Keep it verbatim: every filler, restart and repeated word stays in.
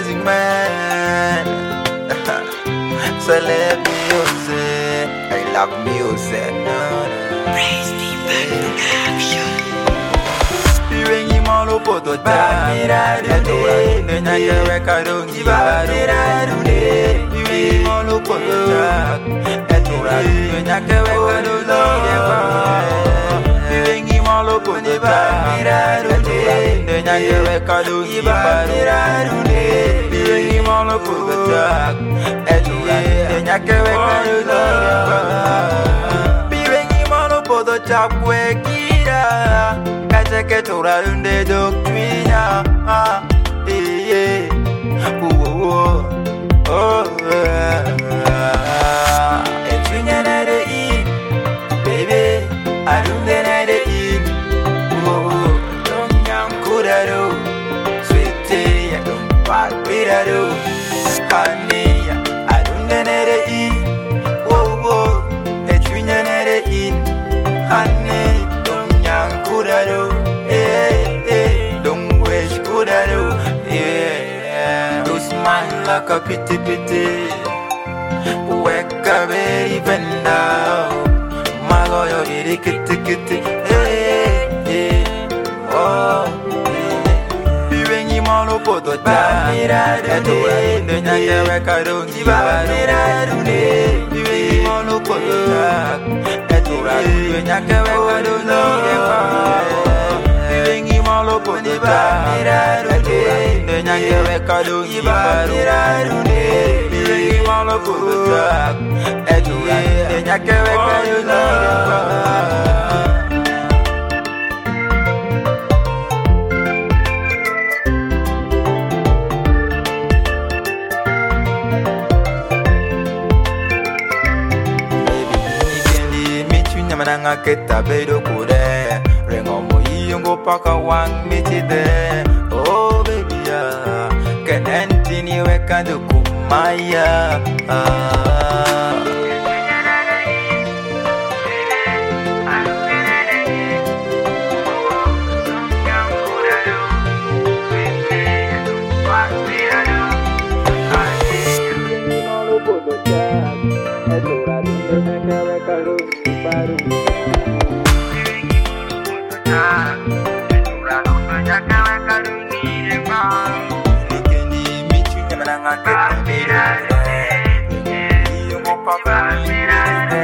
amazing man. Celeb music, I love music. Praise the production. Pirengi malo poto ta, etora nenya yewe karungi barune. Pirengi malo poto ta, etora nenya yewe karungi barune. Pirengi malo poto ta, etora nenya yewe karungi barune. Pirengi malo poto ta, etora nenya yewe karungi barune. Pirengi malo poto ta kwekira. Que tora lunde doctrina, ah, yeah, oh, oh, oh, it's in another eat, baby, I don't another eat, oh, don't young good at all, sweet tea, I don't part with at all, honey, I don't another eat, oh, oh, it's in another eat, honey, don't young good at all. Like a pity pity, wake up even now. My lawyer did it kitty kitty, hey, hey, oh, Pirengi malo poto ta, etora nenya yewe karungi barune. Pirengi malo poto ta, etora nenya yewe karungi barune. Pirengi malo poto ta, nenya yewe karungi barune. Pirengi malo poto ta, etora nenya yewe karungi barune. Nanga keta bedo kure, rengo mo yungo paka wang mitide. Oh baby ya, kenenti ni weka do kumaya. Papa,